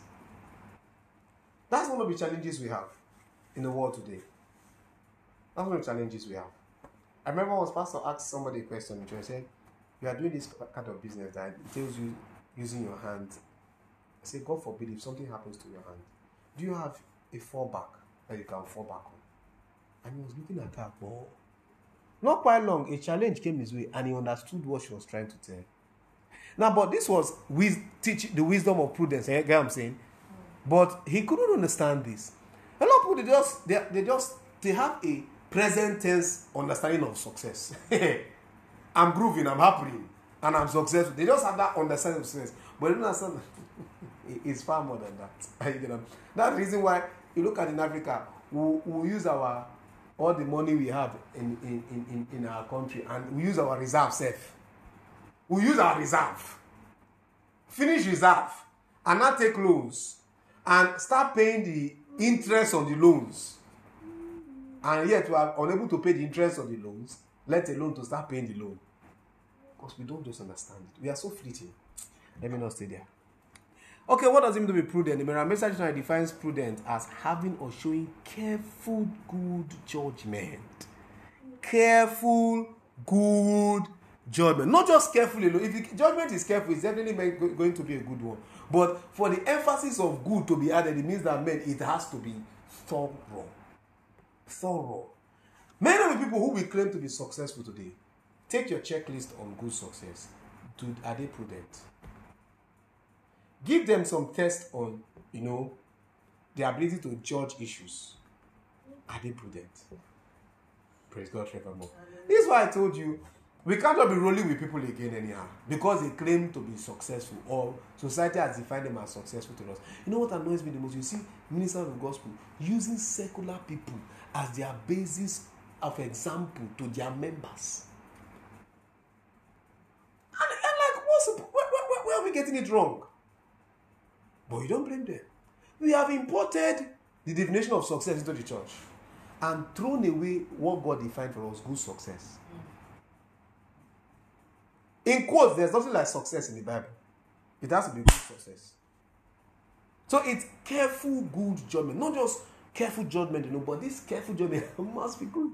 That's one of the challenges we have in the world today. That's one of the challenges we have. I remember once Pastor asked somebody a question, which I said, you are doing this kind of business that it tells you using your hand. I said, God forbid if something happens to your hand, do you have a fallback that you can fall back on? And he was looking at her, but not quite long, a challenge came his way and he understood what she was trying to tell. Now, but this was teaching the wisdom of prudence, you get what I'm saying? But he couldn't understand this. A lot of people, they have a present tense understanding of success. I'm grooving, I'm happening, and I'm successful. They just have that understanding of success. But they don't understand it's far more than that. That's the reason why you look at in Africa, we use all the money we have in our country, and we use our reserve safe. We use our reserve. Finish reserve, and not take loans, and start paying the interest on the loans. And yet we are unable to pay the interest on the loans, let alone to start paying the loan. Because we don't just understand it. We are so fleeting. Let me not stay there. Okay, what does it mean to be prudent? The Mirror Message defines prudent as having or showing careful, good judgment. Careful, good judgment. Not just careful alone. If the judgment is careful, it's definitely going to be a good one. But for the emphasis of good to be added, it means that it has to be thorough. Thorough. Many of the people who we claim to be successful today, take your checklist on good success. Are they prudent? Give them some tests on, the ability to judge issues. Are they prudent? Praise God forevermore. This is why I told you, we can't be rolling with people again anyhow because they claim to be successful or society has defined them as successful to us. You know what annoys me the most? You see ministers of the gospel using secular people as their basis of example to their members. And I'm like, where are we getting it wrong? But you don't blame them. We have imported the definition of success into the church and thrown away what God defined for us, good success. In quotes, there's nothing like success in the Bible. It has to be good success. So it's careful, good judgment. Not just careful judgment, but this careful judgment must be good.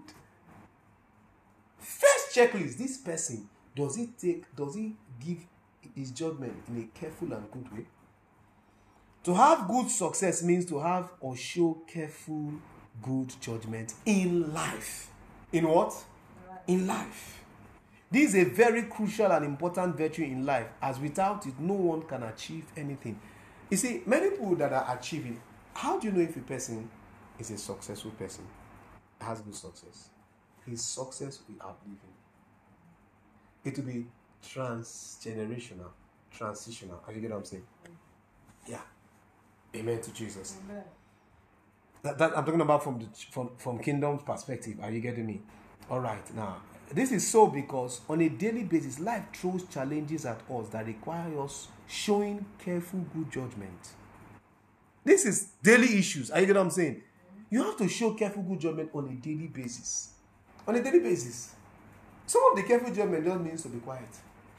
First checklist, this person, does he give his judgment in a careful and good way? To have good success means to have or show careful, good judgment in life. In what? In life. This is a very crucial and important virtue in life, as without it, no one can achieve anything. You see, many people that are achieving, how do you know if a person is a successful person, has good success? His success will outlive him. It will be transgenerational, transitional. Are you get what I'm saying? Yeah. Amen to Jesus. Amen. That I'm talking about from kingdom's perspective. Are you getting me? All right. Now, this is so because on a daily basis, life throws challenges at us that require us showing careful, good judgment. This is daily issues. Are you getting what I'm saying? You have to show careful, good judgment on a daily basis. On a daily basis. Some of the careful judgment just means to be quiet.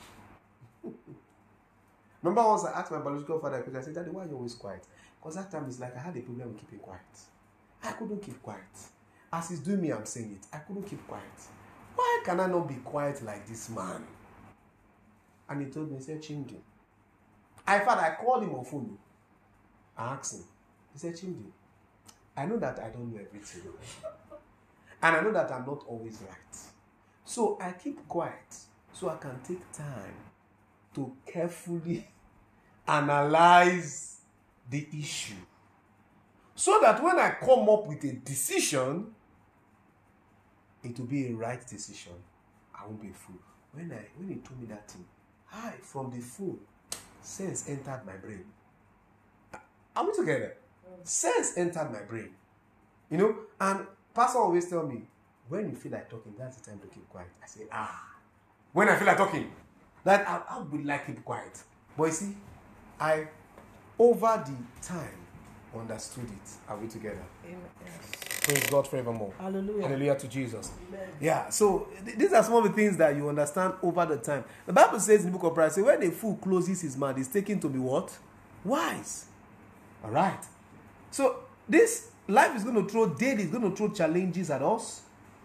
Remember once I asked my biological father, I said, Daddy, why are you always quiet? Because that time it's like I had a problem with keeping quiet. I couldn't keep quiet. As he's doing me, I'm saying it. I couldn't keep quiet. Why can I not be quiet like this man? And he told me, he said, Chimdi. I called him on phone. I asked him. He said, Chimdi, I know that I don't know everything. And I know that I'm not always right. So I keep quiet so I can take time to carefully analyze the issue. So that when I come up with a decision, it will be a right decision. I won't be a fool. When he told me that thing, from the phone, sense entered my brain. Are we together? Sense entered my brain. You know, and Pastor always tell me, when you feel like talking, that's the time to keep quiet. I say, when I feel like talking, that I would like keep quiet. But you see, I, over the time, understood it. Are we together? Amen. Yes. Praise God forevermore. Hallelujah. Hallelujah to Jesus. Amen. Yeah, so these are some of the things that you understand over the time. The Bible says in the book of Proverbs, when a fool closes his mouth, he's taken to be what? Wise. All right. So this life is going to throw daily, it's going to throw challenges at us.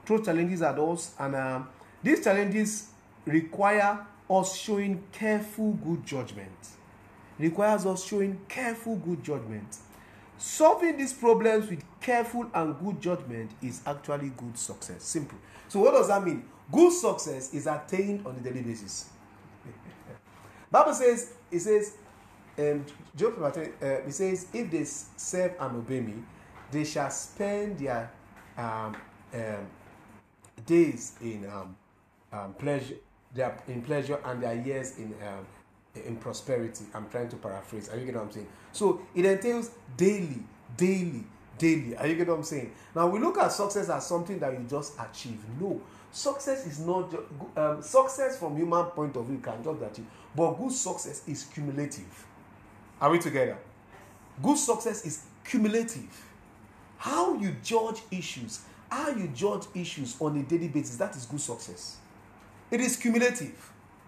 And these challenges require us showing careful good judgment. It requires us showing careful good judgment. Solving these problems with careful and good judgment is actually good success. Simple. So what does that mean? Good success is attained on a daily basis. Bible says, it says, it says, if they serve and obey me, they shall spend their days in pleasure, and their years in prosperity. I'm trying to paraphrase. Are you getting what I'm saying? So it entails daily. Are you getting what I'm saying? Now we look at success as something that you just achieve. No, success is not just success from human point of view can just achieve, but good success is cumulative. Are we together? Good success is cumulative. How you judge issues on a daily basis, that is good success. It is cumulative.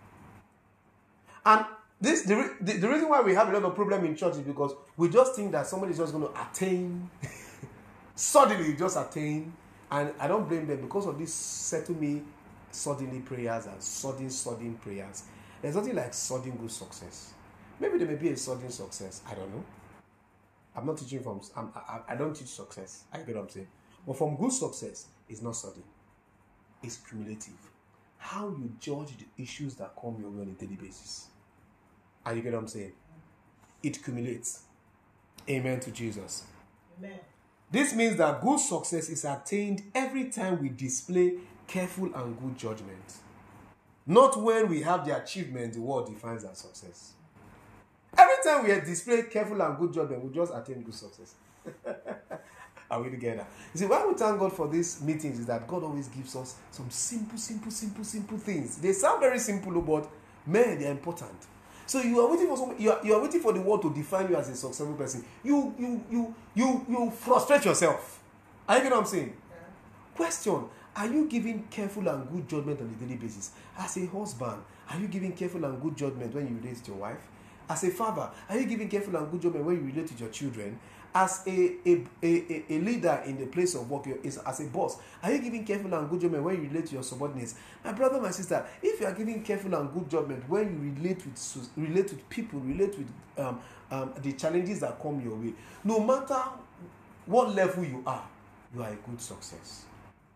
And this the reason why we have a lot of problem in church is because we just think that somebody is just going to attain. Suddenly you just attain. And I don't blame them because of this settle me suddenly prayers and sudden prayers. There's nothing like sudden good success. Maybe there may be a sudden success. I don't know. I'm not teaching from... I don't teach success. I get what I'm saying. But from good success, it's not sudden. It's cumulative. How you judge the issues that come your way on a daily basis. And you get what I'm saying? It cumulates. Amen to Jesus. Amen. This means that good success is attained every time we display careful and good judgment. Not when we have the achievement, the world defines our success. Every time we display careful and good judgment, we just attain good success. Are we together? You see, why we thank God for these meetings is that God always gives us some simple things. They sound very simple, but man, they are important. So you are waiting for somebody, you are waiting for the world to define you as a successful person. You frustrate yourself. Are you getting what I'm saying? Yeah. Question: are you giving careful and good judgment on a daily basis? As a husband, are you giving careful and good judgment when you relate to your wife? As a father, are you giving careful and good judgment when you relate with your children? As a leader in the place of work, as a boss, are you giving careful and good judgment when you relate to your subordinates? My brother, my sister, if you are giving careful and good judgment when you relate with people, relate with the challenges that come your way, no matter what level you are a good success.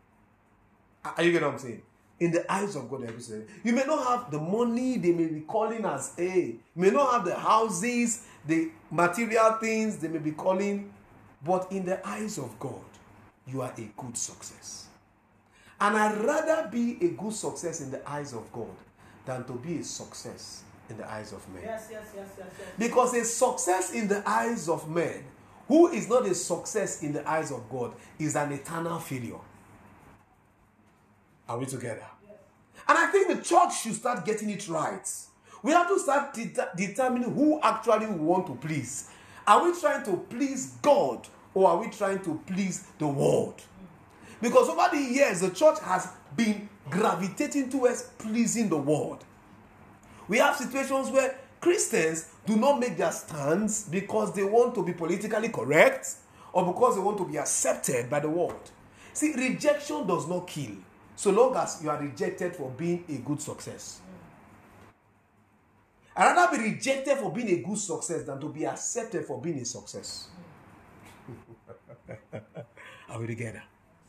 Are you getting what I'm saying? In the eyes of God, you may not have the money they may be calling as you may not have the houses, the material things they may be calling, but in the eyes of God, you are a good success. And I'd rather be a good success in the eyes of God than to be a success in the eyes of men. Yes. Because a success in the eyes of men, who is not a success in the eyes of God, is an eternal failure. Are we together? Yes. And I think the church should start getting it right. We have to start determining who actually we want to please. Are we trying to please God or are we trying to please the world? Because over the years, the church has been gravitating towards pleasing the world. We have situations where Christians do not make their stands because they want to be politically correct or because they want to be accepted by the world. See, rejection does not kill, so long as you are rejected for being a good success. I'd rather be rejected for being a good success than to be accepted for being a success. Are we together?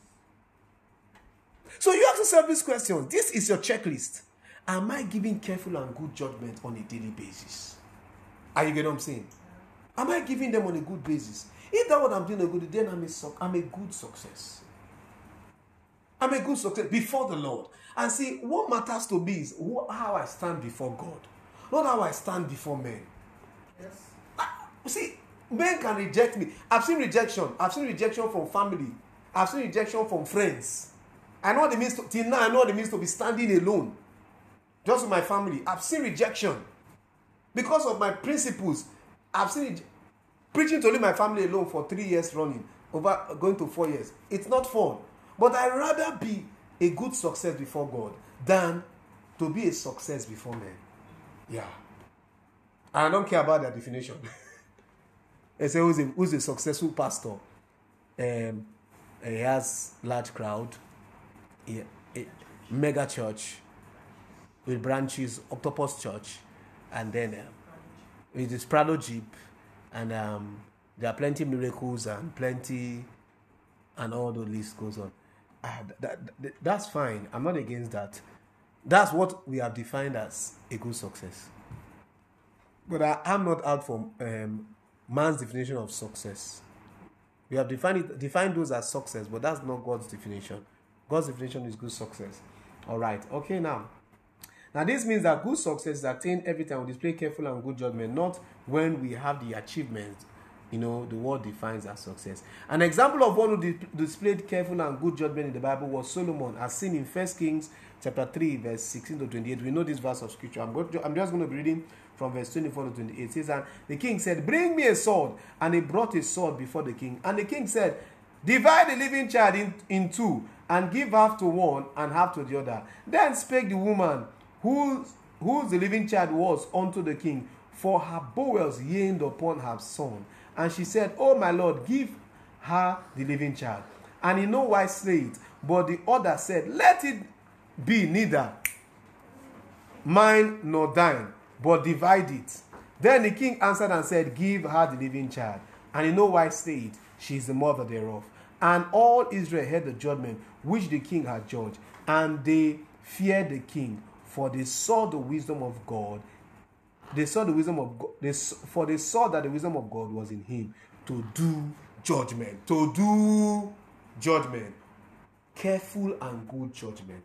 So you ask yourself this question. This is your checklist. Am I giving careful and good judgment on a daily basis? Are you getting what I'm saying? Am I giving them on a good basis? If that's what I'm doing a good, then I'm a good success. I'm a good success before the Lord. And see, what matters to me is how I stand before God, not how I stand before men. Yes. See, men can reject me. I've seen rejection. I've seen rejection from family. I've seen rejection from friends. I know what it means to, till now, I know what it means to be standing alone. Just with my family. I've seen rejection. Because of my principles, I've seen preaching to leave my family alone for 3 years running, going to 4 years. It's not fun. But I'd rather be a good success before God than to be a success before men. Yeah. And I don't care about their definition. They say, who's a successful pastor? He has large crowd, a mega church with branches, Octopus Church, and then with this Prado Jeep, and there are plenty miracles and plenty, and all the list goes on. That's fine. I'm not against that. That's what we have defined as a good success. But I'm not out for man's definition of success. We have defined those as success, but that's not God's definition. God's definition is good success. All right. Okay, now this means that good success is attained every time we display careful and good judgment, not when we have the achievements. The word defines as success. An example of one who displayed careful and good judgment in the Bible was Solomon, as seen in 1 Kings chapter 3, verse 16 to 28. We know this verse of scripture. I'm just going to be reading from verse 24 to 28. It says, and the king said, bring me a sword. And he brought a sword before the king. And the king said, divide the living child in two, and give half to one and half to the other. Then spake the woman, whose the living child was, unto the king, for her bowels yearned upon her son. And she said, oh my lord, give her the living child. And he no wise slay it. But the other said, let it be neither mine nor thine, but divide it. Then the king answered and said, give her the living child. And he no wise slay it. She is the mother thereof. And all Israel heard the judgment which the king had judged. And they feared the king, for they saw the wisdom of God. They saw the wisdom of God, for they saw that the wisdom of God was in him to do judgment. To do judgment. Careful and good judgment.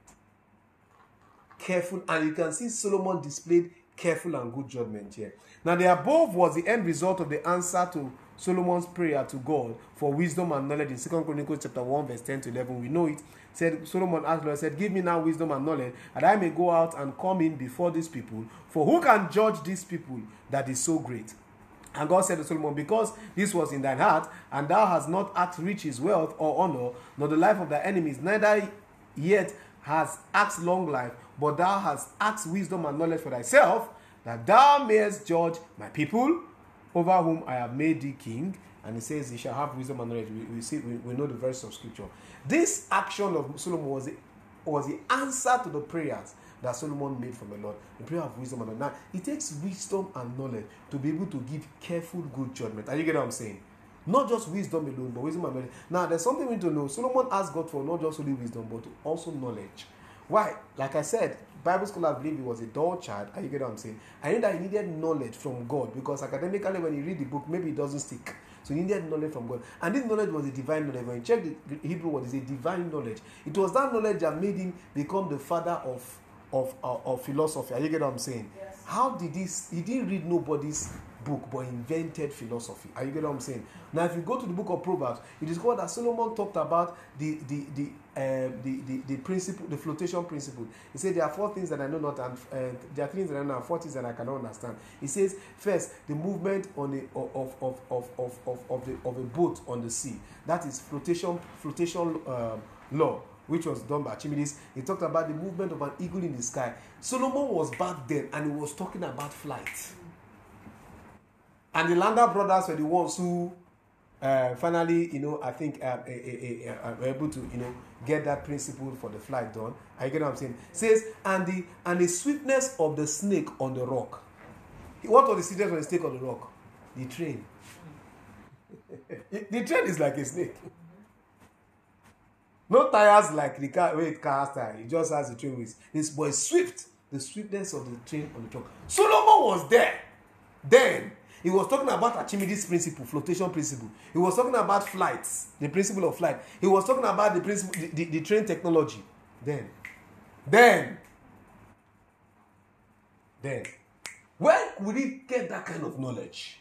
Careful, and you can see Solomon displayed careful and good judgment here. Now the above was the end result of the answer to Solomon's prayer to God for wisdom and knowledge in 2 Chronicles chapter 1 verse 10 to 11. We know it. Said Solomon asked the Lord, said, give me now wisdom and knowledge, that I may go out and come in before these people. For who can judge these people that is so great? And God said to Solomon, because this was in thine heart, and thou hast not asked riches, wealth, or honor, nor the life of thy enemies, neither yet hast asked long life, but thou hast asked wisdom and knowledge for thyself, that thou mayest judge my people, over whom I have made thee king. And he says, he shall have wisdom and knowledge. We know the verse of scripture. This action of Solomon was the answer to the prayers that Solomon made from the Lord. The prayer of wisdom and knowledge. Now, it takes wisdom and knowledge to be able to give careful, good judgment. Are you getting what I'm saying? Not just wisdom alone, but wisdom and knowledge. Now, there's something we need to know. Solomon asked God for not just only wisdom, but also knowledge. Why? Like I said, Bible scholars believe he was a dull child. Are you getting what I'm saying? I knew that he needed knowledge from God, because academically, when you read the book, maybe it doesn't stick. So he needed knowledge from God. And this knowledge was a divine knowledge. When you check the Hebrew word, it's a divine knowledge. It was that knowledge that made him become the father of philosophy. Are you getting what I'm saying? Yes. How did this? He didn't read nobody's book, but invented philosophy. Are you getting what I'm saying? Now, if you go to the book of Proverbs, you discover that Solomon talked about the principle, the flotation principle. He said there are 4 things that I know not, and there are 3 things that I know, and 4 things that I cannot understand. He says, first, the movement on of a boat on the sea. That is flotation law, which was done by Archimedes. He talked about the movement of an eagle in the sky. Solomon was back then, and he was talking about flight. And the Lander brothers were the ones who finally, I think we're able to, get that principle for the flight done. I get what I'm saying. It says, and the sweetness of the snake on the rock. What was the sweetness of the snake on the rock? The train. The train is like a snake. No tires like the car has tire. It just has the train wheels. This boy is swift. The sweetness of the train on the truck. Solomon was there. Then he was talking about Archimedes' principle, flotation principle. He was talking about flights, the principle of flight. He was talking about the principle, the train technology. Then, where would he get that kind of knowledge?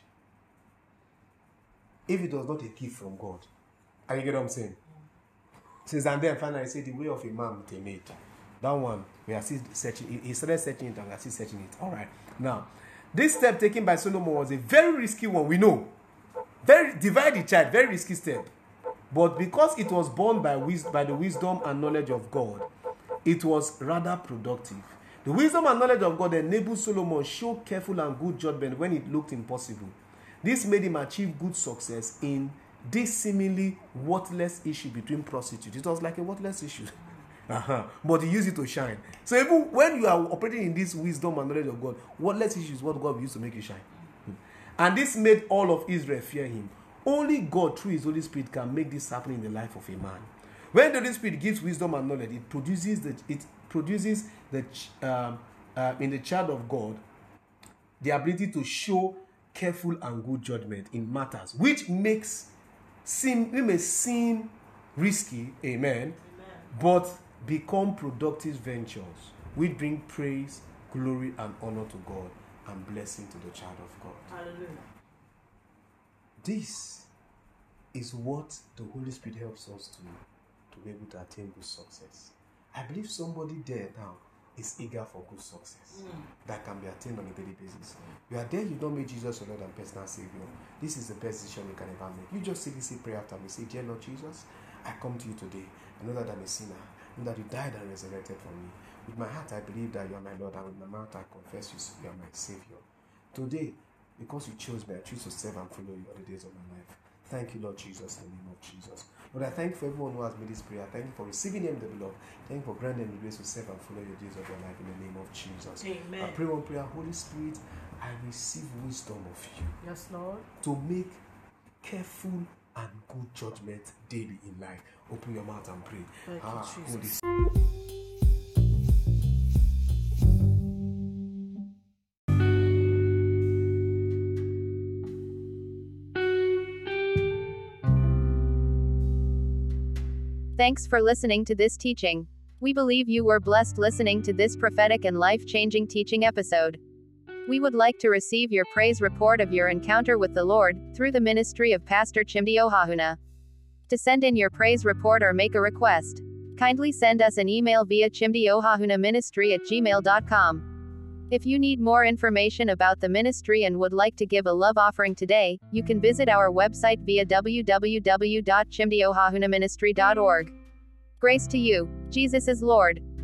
If it was not a gift from God. Are you get what I'm saying? Since and then finally I said the way of a man with a maid. That one, we are still searching. He started searching it and we are still searching it. Alright. Now, this step taken by Solomon was a very risky one, we know. Divide the child, very risky step. But because it was born by the wisdom and knowledge of God, it was rather productive. The wisdom and knowledge of God enabled Solomon to show careful and good judgment when it looked impossible. This made him achieve good success in this seemingly worthless issue between prostitutes. It was like a worthless issue. But he used it to shine. So even when you are operating in this wisdom and knowledge of God, worthless issue is what God used to make you shine. And this made all of Israel fear him. Only God, through his Holy Spirit, can make this happen in the life of a man. When the Holy Spirit gives wisdom and knowledge, it produces in the child of God the ability to show careful and good judgment in matters which may seem risky, amen, but become productive ventures which bring praise, glory, and honor to God and blessing to the child of God. Hallelujah. This is what the Holy Spirit helps us to be able to attain good success. I believe somebody there now is eager for good success that can be attained on a daily basis. You are there, you don't make Jesus your Lord and personal Savior. This is the best decision you can ever make. You just say prayer after me. Say, dear Lord Jesus, I come to you today. I know that I'm a sinner. I know that you died and resurrected for me. With my heart, I believe that you are my Lord, and with my mouth, I confess you are my Savior. Today, because you chose me, I choose to serve and follow you all the days of my life. Thank you, Lord Jesus, in the name of Jesus. Lord, I thank you for everyone who has made this prayer. Thank you for receiving them, the beloved. Thank you for granting them the grace to serve and follow your days of your life in the name of Jesus. Amen. I pray one prayer, Holy Spirit, I receive wisdom of you. Yes, Lord. To make careful and good judgment daily in life. Open your mouth and pray. Thank you, Jesus. Holy Thanks for listening to this teaching. We believe you were blessed listening to this prophetic and life-changing teaching episode. We would like to receive your praise report of your encounter with the Lord, through the ministry of Pastor Chimdi Ohahuna. To send in your praise report or make a request, kindly send us an email via chimdiohahunaministry@gmail.com. If you need more information about the ministry and would like to give a love offering today, you can visit our website via www.chimdiohahunaministry.org. Grace to you. Jesus is Lord.